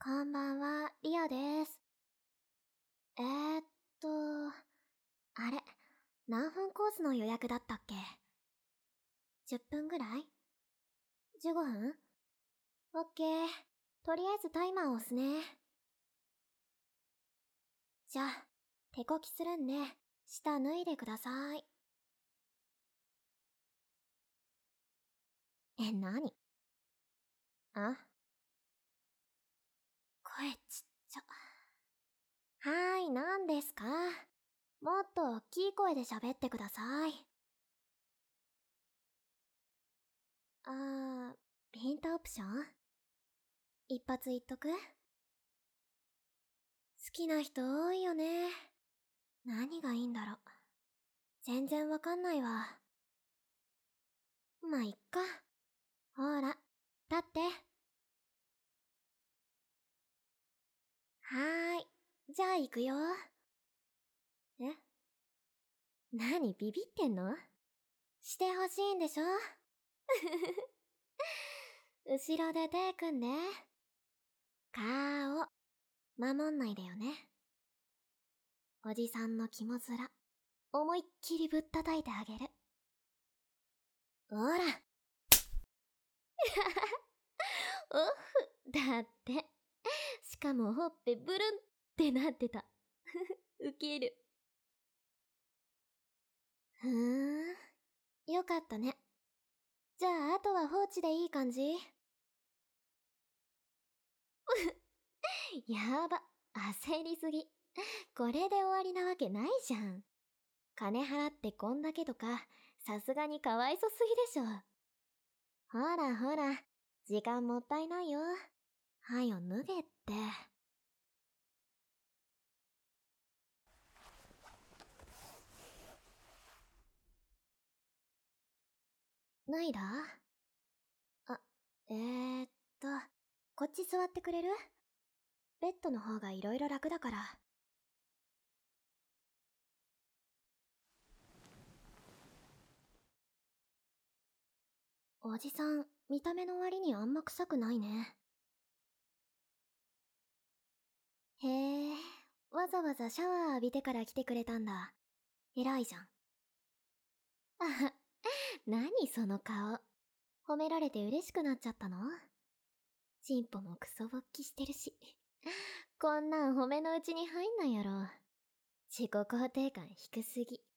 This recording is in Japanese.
こんばんは、リアです。えーっと、あれ、何分コースの予約だったっけ？ 10 分ぐらい？ 15 分？オッケー。とりあえずタイマー押すね。じゃあ、手こきするんで、下脱いでください。何？あ？声ちっちゃ。はーい、何ですか？もっと大きい声で喋ってください。ピントオプション？一発言っとく？好きな人多いよね。何がいいんだろう。全然わかんないわ。まあ、いっか。ほら、立って。はーい。じゃあ行くよ。え？何ビビってんの？してほしいんでしょ？後ろで手組んで。顔、守んないでよね。おじさんの肝面、思いっきりぶったたいてあげる。ほら。オフだって。しかもほっぺブルンってなってた。ウケる。よかったね。じゃあ、あとは放置でいい感じ？やば、焦りすぎ。これで終わりなわけないじゃん。金払ってこんだけとか、さすがにかわいそすぎでしょ。ほらほら、時間もったいないよ。はよ脱げって。脱いだ？あ、えーっと、こっち座ってくれる？ベッドの方がいろいろ楽だから。おじさん、見た目の割にあんま臭くないね。へえ、わざわざシャワー浴びてから来てくれたんだ。偉いじゃん。あは、何その顔。褒められて嬉しくなっちゃったの？チンポもクソ勃起してるし。こんなん褒めのうちに入んないやろ。自己肯定感低すぎ。